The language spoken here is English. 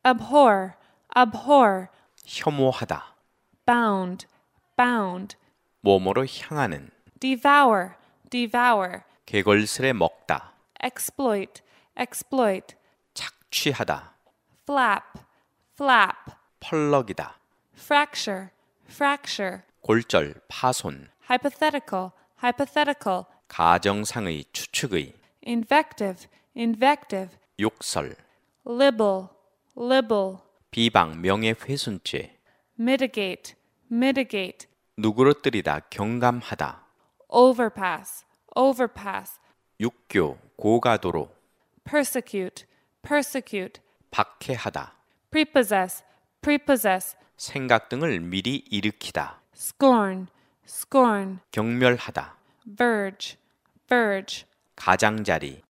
abhor, abhor, 혐오하다, bound, bound, 뭐뭐로 향하는, devour, devour, 개걸스레 먹다, exploit, exploit, 착취하다, flap, flap, 펄럭이다, fracture, fracture, 골절, 파손, hypothetical, hypothetical, 가정상의, 추측의, invective, invective, 욕설, libel, libel, 비방, 명예훼손죄, mitigate, mitigate, 누그러뜨리다, 경감하다, overpass, overpass, 육교, 고가도로, persecute, persecute, 박해하다, prepossess, prepossess, 생각 등을 미리 일으키다, scorn, scorn, 경멸하다, verge, verge, 가장자리,